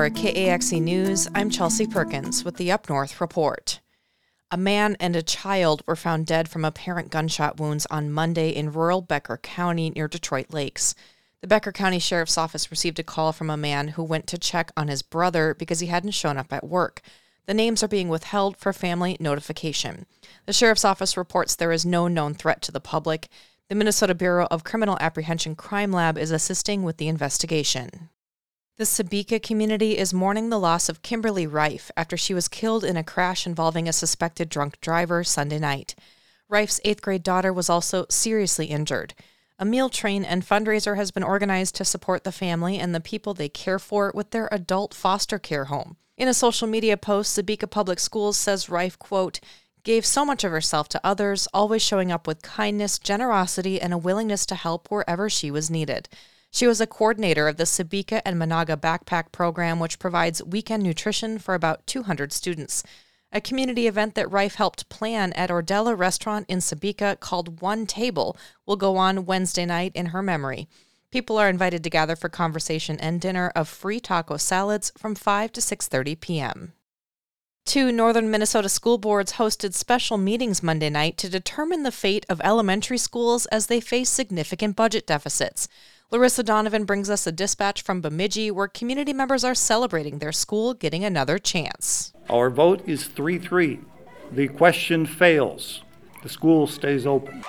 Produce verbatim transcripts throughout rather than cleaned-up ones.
For K A X E News, I'm Chelsea Perkins with the Up North Report. A man and a child were found dead from apparent gunshot wounds on Monday in rural Becker County near Detroit Lakes. The Becker County Sheriff's Office received a call from a man who went to check on his brother because he hadn't shown up at work. The names are being withheld for family notification. The Sheriff's Office reports there is no known threat to the public. The Minnesota Bureau of Criminal Apprehension Crime Lab is assisting with the investigation. The Sebeka community is mourning the loss of Kimberly Reif after she was killed in a crash involving a suspected drunk driver Sunday night. Reif's eighth-grade daughter was also seriously injured. A meal train and fundraiser has been organized to support the family and the people they care for with their adult foster care home. In a social media post, Sebeka Public Schools says Reif, quote, gave so much of herself to others, always showing up with kindness, generosity, and a willingness to help wherever she was needed. She was a coordinator of the Sebeka and Monaga Backpack Program, which provides weekend nutrition for about two hundred students. A community event that Reif helped plan at Ordella Restaurant in Sebeka called One Table will go on Wednesday night in her memory. People are invited to gather for conversation and dinner of free taco salads from five to six thirty p.m. Two northern Minnesota school boards hosted special meetings Monday night to determine the fate of elementary schools as they face significant budget deficits. Larissa Donovan brings us a dispatch from Bemidji where community members are celebrating their school getting another chance. Our vote is three three. The question fails. The school stays open.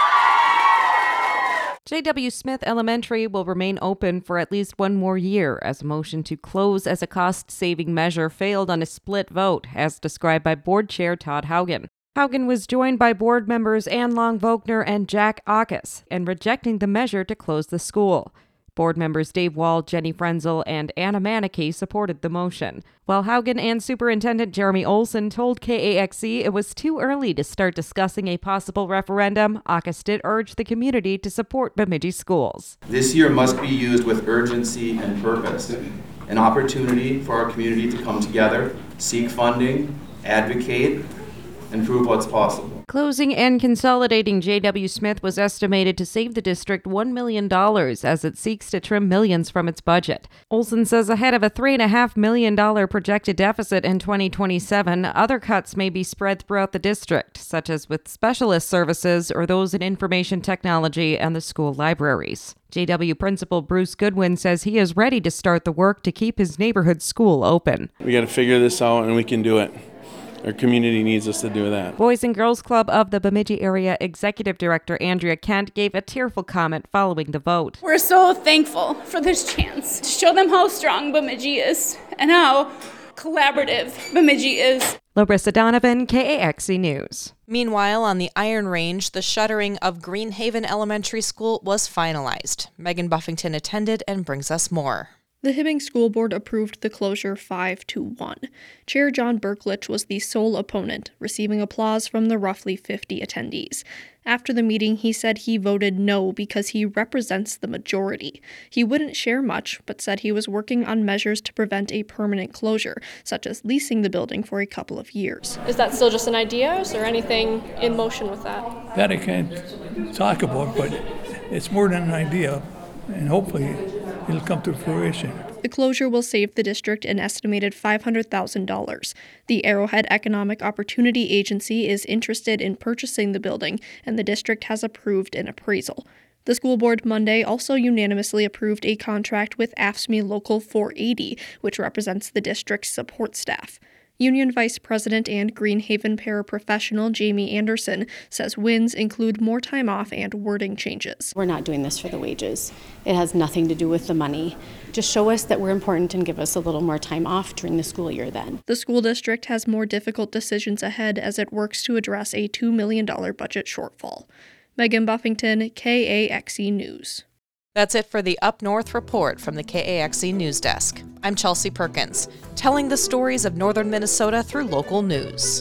J W. Smith Elementary will remain open for at least one more year as a motion to close as a cost-saving measure failed on a split vote, as described by Board Chair Todd Haugen. Haugen was joined by board members Ann Long-Vogner and Jack Aukus in rejecting the measure to close the school. Board members Dave Wall, Jenny Frenzel, and Anna Manicky supported the motion, while Haugen and Superintendent Jeremy Olson told K A X E it was too early to start discussing a possible referendum. Aukus did urge the community to support Bemidji schools. This year must be used with urgency and purpose, an opportunity for our community to come together, seek funding, advocate, and prove what's possible. Closing and consolidating J W. Smith was estimated to save the district one million dollars as it seeks to trim millions from its budget. Olson says ahead of a three point five million dollars projected deficit in twenty twenty-seven, other cuts may be spread throughout the district, such as with specialist services or those in information technology and the school libraries. J W Principal Bruce Goodwin says he is ready to start the work to keep his neighborhood school open. We got to figure this out and we can do it. Our community needs us to do that. Boys and Girls Club of the Bemidji Area Executive Director Andrea Kent gave a tearful comment following the vote. We're so thankful for this chance to show them how strong Bemidji is and how collaborative Bemidji is. Larissa Donovan, K A X E News. Meanwhile, on the Iron Range, the shuttering of Greenhaven Elementary School was finalized. Megan Buffington attended and brings us more. The Hibbing School Board approved the closure five to one. Chair John Berklich was the sole opponent, receiving applause from the roughly fifty attendees. After the meeting, he said he voted no because he represents the majority. He wouldn't share much, but said he was working on measures to prevent a permanent closure, such as leasing the building for a couple of years. Is that still just an idea? Is there anything in motion with that? That I can't talk about, but it's more than an idea, and hopefully it'll come to fruition. The closure will save the district an estimated five hundred thousand dollars. The Arrowhead Economic Opportunity Agency is interested in purchasing the building, and the district has approved an appraisal. The school board Monday also unanimously approved a contract with A F S C M E Local four eighty, which represents the district's support staff. Union Vice President and Greenhaven paraprofessional Jamie Anderson says wins include more time off and wording changes. We're not doing this for the wages. It has nothing to do with the money. Just show us that we're important and give us a little more time off during the school year then. The school district has more difficult decisions ahead as it works to address a two million dollars budget shortfall. Megan Buffington, K A X E News. That's it for the Up North Report from the K A X E News Desk. I'm Chelsea Perkins, telling the stories of northern Minnesota through local news.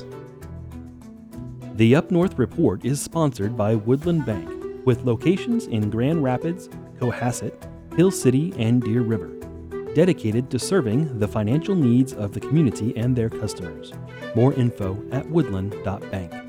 The Up North Report is sponsored by Woodland Bank, with locations in Grand Rapids, Cohasset, Hill City, and Deer River, dedicated to serving the financial needs of the community and their customers. More info at woodland dot bank.